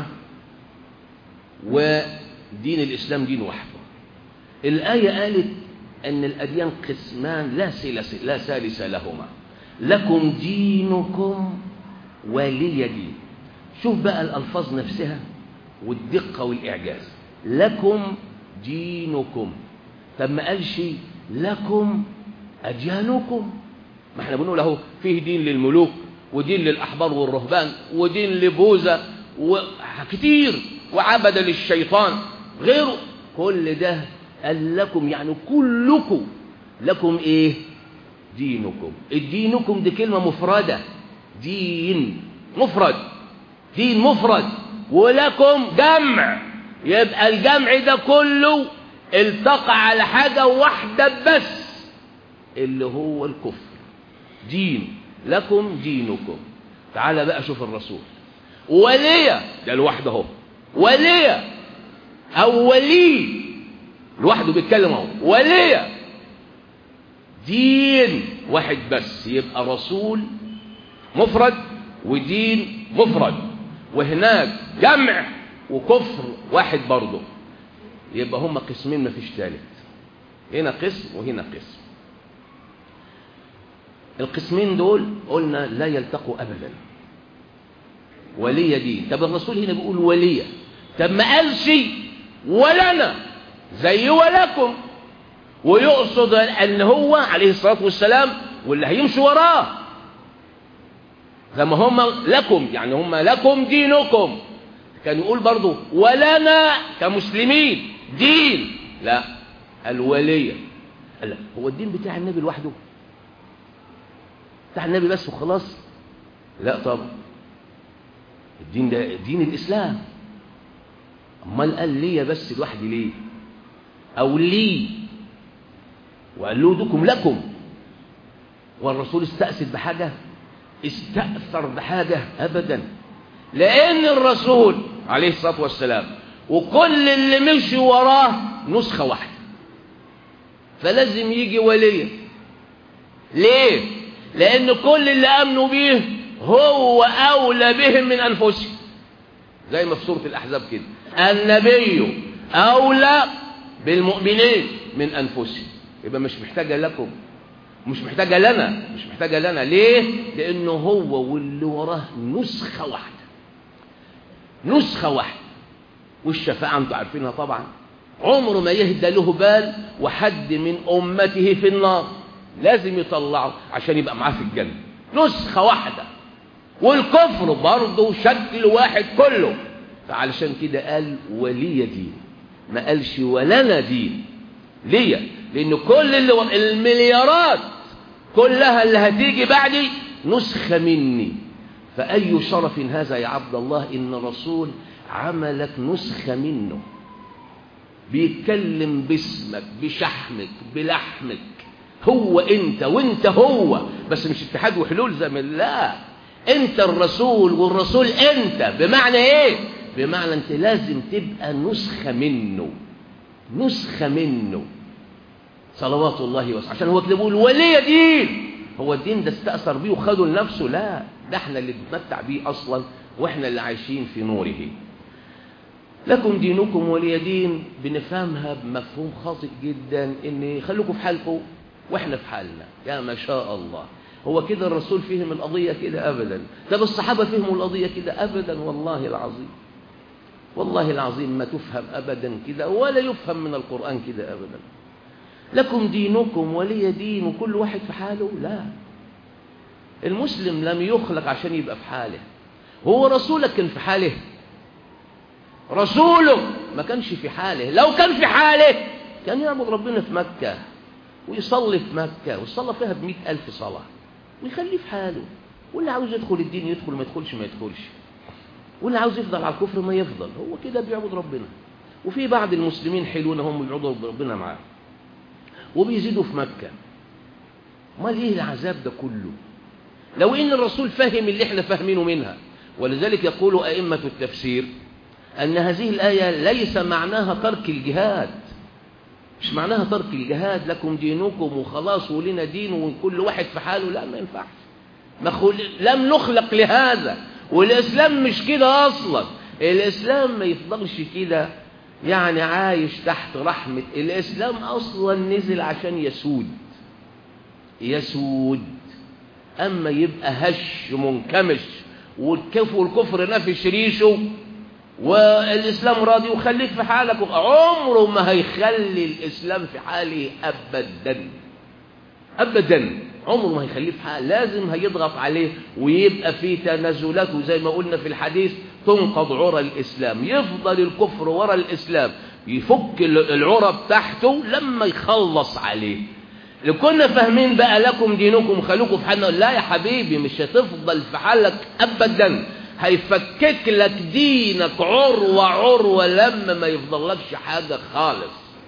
ودين الإسلام دين وحده. الآية قالت أن الأديان قسمان لا ثالث لهما، لكم دينكم ولي دين. شوف بقى الألفاظ نفسها والدقة والإعجاز. لكم دينكم، طب ما قالش لكم أديانكم. ما احنا بنقول اهو فيه دين للملوك ودين للأحبار والرهبان ودين لبوذا وكتير وعبد للشيطان غيره. كل ده قال لكم، يعني كلكم لكم ايه؟ دينكم. الدينكم دي كلمة مفردة، دين مفرد، دين مفرد، ولكم جمع. يبقى الجمع ده كله التقى على حاجة واحدة بس، اللي هو الكفر. دين لكم دينكم. تعال بقى شوف الرسول ولي ده لوحده اهو، ولي او ولي لوحده بيتكلم اهو، ولي دين واحد بس، يبقى رسول مفرد ودين مفرد، وهناك جمع وكفر واحد برضه، يبقى هما قسمين مفيش ثالث. هنا قسم وهنا قسم. القسمين دول قلنا لا يلتقوا ابدا. ولي دين. طب الرسول هنا بيقول ولي، طب ما قالش ولنا زي ولكم، ويقصد ان هو عليه الصلاه والسلام واللي هيمشي وراه زي ما هم لكم، يعني هم لكم دينكم. كان يقول برضو ولنا كمسلمين دين، لا الولية. لا، هو الدين بتاع النبي لوحده بتاع النبي بس وخلاص؟ لا طبعا، الدين ده دين الإسلام. امال قال لي بس لوحدي ليه؟ او لي وقال له دكم لكم. والرسول استأسد بحاجة؟ استأثر بحاجة؟ أبدا. لأن الرسول عليه الصلاة والسلام وكل اللي مشي وراه نسخة واحدة، فلازم يجي ولي. ليه؟ لأن كل اللي آمنوا به هو أولى بهم من أنفسهم، زي ما في سورة الأحزاب كده، النبي أولى بالمؤمنين من أنفسهم. يبقى مش محتاجة لكم، مش محتاجة لنا، مش محتاجة لنا. ليه؟ لأنه هو واللي وراه نسخة واحدة، نسخة واحدة. والشفاعة انتوا عارفينها طبعا، عمره ما يهدى له بال وحد من أمته في النار، لازم يطلعه عشان يبقى معاه في الجنة، نسخة واحدة. والكفر برضه شكل واحد كله. فعلشان كده قال ولي دين، ما قالش ولنا دين. ليه؟ لأن كل المليارات كلها اللي هتيجي بعدي نسخة مني. فأي شرف هذا يا عبد الله إن الرسول عملك نسخة منه، بيتكلم باسمك بشحمك بلحمك، هو أنت وأنت هو، بس مش اتحاد وحلول زي ما لا، أنت الرسول والرسول أنت. بمعنى إيه؟ بمعنى أنت لازم تبقى نسخة منه، نسخة منه صلوات الله وسلامه. عشان هو كده بيقول ولي دين. هو الدين ده استأثر بيه وخده لنفسه؟ لا، ده احنا اللي بنتمتع بيه أصلا، واحنا اللي عايشين في نوره. لكم دينكم ولي دين بنفهمها بمفهوم خاطئ جدا، ان خلوكم في حالكم واحنا في حالنا. يا ما شاء الله، هو كده الرسول فهم القضية كده؟ أبدا. طب الصحابة فهموا القضية كده؟ أبدا. والله العظيم، والله العظيم ما تفهم أبدا كده، ولا يفهم من القرآن كده أبدا. لكم دينكم ولي دين، وكل واحد في حاله. لا، المسلم لم يخلق عشان يبقى في حاله. هو رسولك كان في حاله؟ رسوله ما كانش في حاله. لو كان في حاله كان يعبد ربنا في مكة ويصلي في مكة ويصلي فيها ب100,000 صلاة ويخليه في حاله، واللي عاوز يدخل الدين يدخل، ما يدخلش ما يدخلش، واللي عاوز يفضل على الكفر ما يفضل. هو كده بيعبد ربنا. وفي بعض المسلمين حلوين هم بيعبدوا ربنا معاه وبيزيدوا في مكة. امال ايه العذاب ده كله؟ لو ان الرسول فهم اللي احنا فاهمينه منها. ولذلك يقول ائمة التفسير ان هذه الآية ليس معناها ترك الجهاد، مش معناها ترك الجهاد، لكم دينكم وخلاص ولنا دين وكل واحد في حاله. لا، ما ينفعش، لم نخلق لهذا. والإسلام مش كده أصلا. الإسلام ما يفضلش كده يعني عايش تحت رحمة. الإسلام أصلا نزل عشان يسود، يسود. أما يبقى هش منكمش والكفر نافش ريشه والإسلام راضي وخليك في حالك، عمره ما هيخلي الإسلام في حاله أبدا أبدا. عمره ما هيخليه في حاله، لازم هيضغط عليه ويبقى في تنازلات. وزي ما قلنا في الحديث تنقض عرى الإسلام، يفضل الكفر ورا الإسلام، يفك العرى بتاعته لما يخلص عليه. لو كنا فاهمين بقى لكم دينكم خلوكم في حالنا، لا يا حبيبي، مش هتفضل في حالك أبدا، هيفكك لك دينك عروة عروة لما ما يفضلكش حاجة خالص.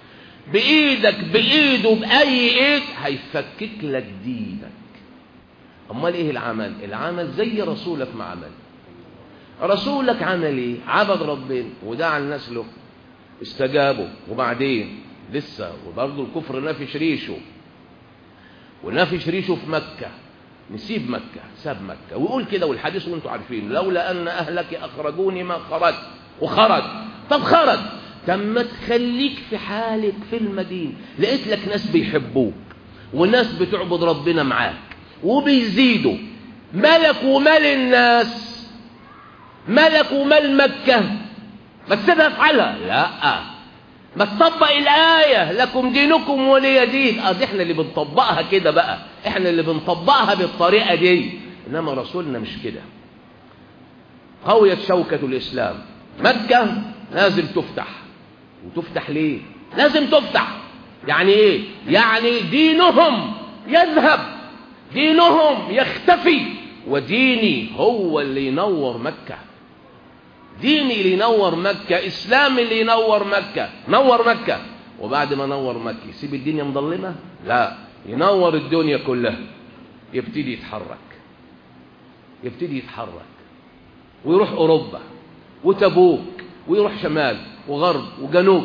بإيدك بإيده بأي إيد هيفكك لك دينك. أمال إيه العمل؟ العمل زي رسولك ما عمل. رسولك عمل إيه؟ عبد ربنا ودعا الناس له، استجابوا، وبعدين لسه وبرضه الكفر نافش ريشه، ونافش ريشه في مكة، نسيب مكة، ساب مكة، ويقول كده والحديث وانتم عارفين: لولا أن أهلك أخرجوني ما خرج. وخرج. طب خرج، طب ما تخليك في حالك في المدينة، لقيت لك ناس بيحبوك وناس بتعبد ربنا معاك وبيزيدوا، ملك ومال الناس، ملك ومال مكة، ما تسيبها في حالها؟ لا، ما تطبق الآية لكم دينكم ولي دين. دي احنا اللي بنطبقها كده بقى، احنا اللي بنطبقها بالطريقة دي، انما رسولنا مش كده. قويت شوكة الإسلام، مكة لازم تفتح. وتفتح ليه؟ لازم تفتح. يعني ايه؟ يعني دينهم يذهب، دينهم يختفي، وديني هو اللي ينور مكة. ديني اللي ينور مكة، إسلامي اللي ينور مكة. نور مكة، وبعد ما نور مكة يسيب الدنيا مظلمة؟ لا، ينور الدنيا كلها. يبتدي يتحرك، يبتدي يتحرك، ويروح أوروبا وتبوك، ويروح شمال وغرب وجنوب،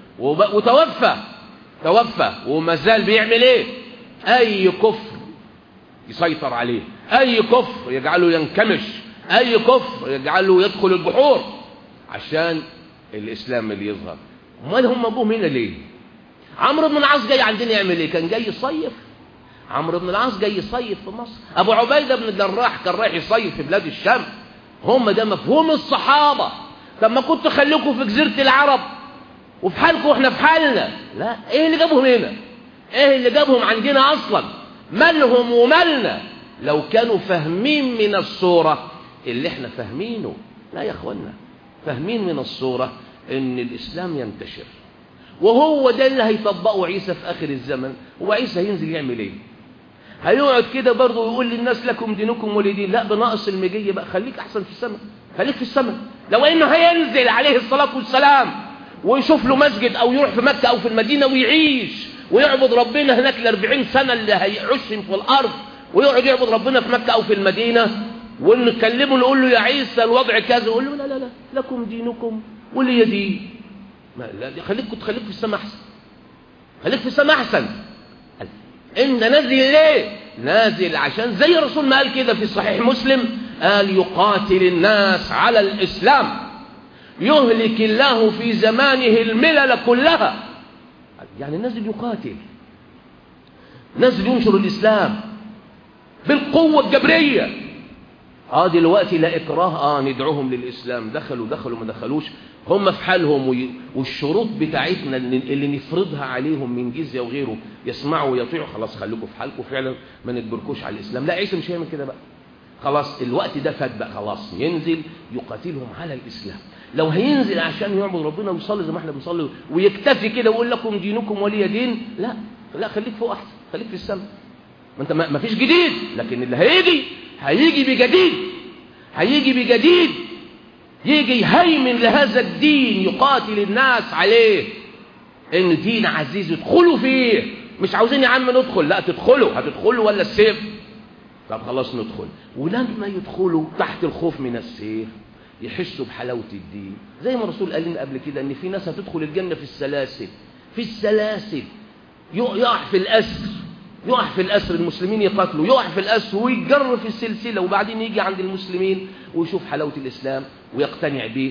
توفى وما زال بيعمل ايه؟ أي كفر يسيطر عليه، أي كفر يجعله ينكمش، أي كفر يجعله يدخل البحور عشان الإسلام اللي يظهر. امال هم ابوهم هنا ليه؟ عمرو بن العاص جاي عندنا يعمل ايه؟ كان جاي يصيف. عمرو بن العاص جاي يصيف في مصر. ابو عبيده بن الجراح كان رايح يصيف في بلاد الشام. هم ده مفهوم الصحابه. طب ما كنتوا خليكم في جزيره العرب وفي حالكم واحنا في حالنا. لا، ايه اللي جابهم هنا؟ ايه اللي جابهم عندنا اصلا؟ مالهم ومالنا؟ لو كانوا فاهمين من الصوره اللي احنا فاهمينه. لا يا اخوانا، فاهمين من الصوره ان الاسلام ينتشر، وهو ده اللي هيطبقه عيسى في اخر الزمن. هو عيسى هينزل يعمل ايه؟ هيقعد كده برضه ويقول للناس لكم دينكم ولي دين؟ لا، بناقص المجيه بقى. خليك احسن في السماء، خليك في السماء. لو انه هينزل عليه الصلاه والسلام ويشوف له مسجد او يروح في مكه او في المدينه ويعيش ويعبد ربنا هناك ال40 سنه اللي هيعشهم في الارض، ويقعد يعبد ربنا في مكه او في المدينه، ونكلمه نقول له يا عيسى الوضع كذا، يقول له لا لا لا، لكم دينكم ولي دين. لا، خليك في السماء احسن، خليك في السماء احسن. انت نازل ليه؟ نازل عشان زي الرسول ما قال كده في صحيح مسلم، قال: يقاتل الناس على الاسلام يهلك الله في زمانه الملل كلها. يعني نازل يقاتل، نازل ينشر الاسلام بالقوه الجبريه. دلوقتي لا اكراه، ندعوهم للاسلام، دخلوا ما دخلوش، هم في حالهم، والشروط بتاعتنا اللي نفرضها عليهم من جزيه وغيره يسمعوا ويطيعوا، خلاص خليكم في حالكم فعلا، ما نجبركوش على الاسلام. لا، عيسى مش هيعمل كده بقى، خلاص الوقت ده فات بقى، خلاص ينزل يقاتلهم على الاسلام. لو هينزل عشان يعبد ربنا ويصلي زي ما احنا بنصلي ويكتفي كده ويقول لكم دينكم ولي دين، لا خليك فوق احسن، خليك في السماء. ما انت ما فيش جديد، لكن اللي هيجي بجديد، هيجي بجديد، يجي يهيمن لهذا الدين، يقاتل الناس عليه ان دين عزيز ادخلوا فيه. مش عاوزين يا عم ندخل، لا تدخلوا، هتدخلوا ولا السيف؟ طب خلاص ندخل. ولما يدخلوا تحت الخوف من السيف يحسوا بحلاوة الدين، زي ما الرسول قال لنا قبل كده ان في ناس هتدخل الجنة في السلاسل، يقع في الأسر، المسلمين يقاتلوا، يقع في الأسر ويتجر في السلسلة، وبعدين يجي عند المسلمين ويشوف حلاوة الإسلام ويقتنع به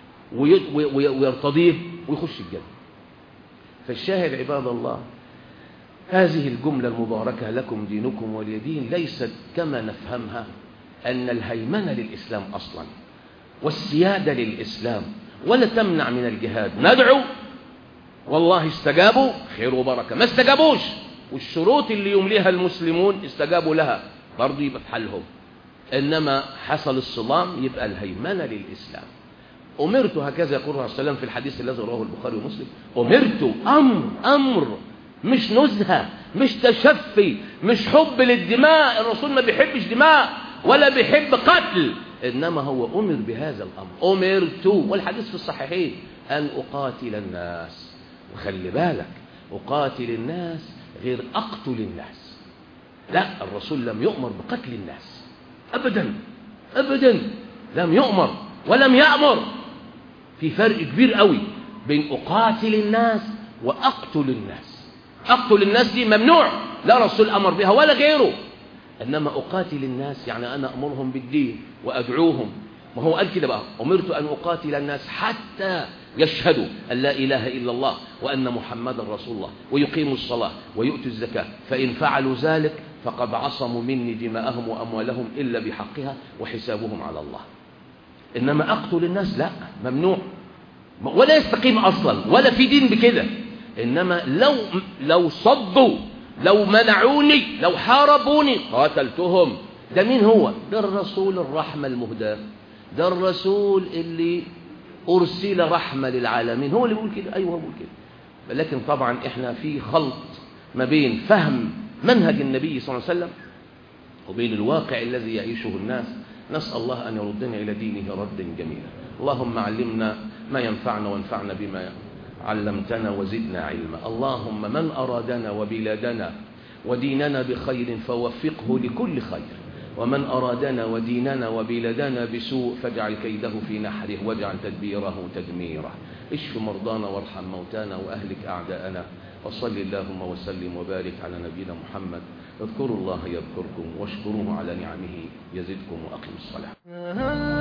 ويرتضيه ويخش الجنة. فالشاهد عباد الله، هذه الجملة المباركة لكم دينكم ولي دين ليست كما نفهمها أن الهيمنة للإسلام أصلا والسيادة للإسلام، ولا تمنع من الجهاد. ندعو والله استجابوا خير وبركة، ما استجابوش والشروط اللي يمليها المسلمون استجابوا لها برضو يبقى في حالهم، إنما حصل الصدام يبقى الهيمنة للإسلام. أمرت، هكذا يقول الرسول صلى الله عليه وسلم في الحديث الذي رواه البخاري ومسلم، أمرت، أمر مش نزهة، مش تشفي، مش حب للدماء. الرسول ما بيحبش دماء ولا بيحب قتل، إنما هو أمر بهذا الأمر. أمرت، والحديث في الصحيحين، أن أقاتل الناس. وخلي بالك أقاتل الناس غير أقتل الناس. لا، الرسول لم يؤمر بقتل الناس أبدا أبدا، لم يؤمر ولم يأمر. في فرق كبير قوي بين أقاتل الناس وأقتل الناس. أقتل الناس دي ممنوع، لا رسول أمر بها ولا غيره. إنما أقاتل الناس يعني أنا أمرهم بالدين وأدعوهم. ما هو قال كده بقى: أمرت أن أقاتل الناس حتى يشهدوا أن لا إله إلا الله وأن محمدا رسول الله ويقيموا الصلاة ويؤتوا الزكاة، فإن فعلوا ذلك فقد عصموا مني دماءهم وأموالهم إلا بحقها وحسابهم على الله. إنما أقتل الناس لا، ممنوع، ولا يستقيم أصلا، ولا في دين بكده. إنما لو صدوا، لو منعوني، لو حاربوني قاتلتهم. ده مين هو؟ ده الرسول الرحمة المهداة، ده الرسول اللي أرسل رحمة للعالمين، هو اللي بيقول كده. أيوه هو بيقول كده. لكن طبعا إحنا في خلط ما بين فهم منهج النبي صلى الله عليه وسلم وبين الواقع الذي يعيشه الناس. نسأل الله أن يردنا إلى دينه ردا جميلا. اللهم علمنا ما ينفعنا وانفعنا بما علمتنا وزدنا علما. اللهم من أرادنا وبلادنا وديننا بخير فوفقه لكل خير، ومن أرادنا وديننا وبلادنا بسوء فاجعل كيده في نحره واجعل تدبيره تدميره. اشف مرضانا وارحم موتانا وأهلك أعداءنا. وصل اللهم وسلم وبارك على نبينا محمد. اذكروا الله يذكركم واشكروه على نعمه يزدكم وأقيموا الصلاة.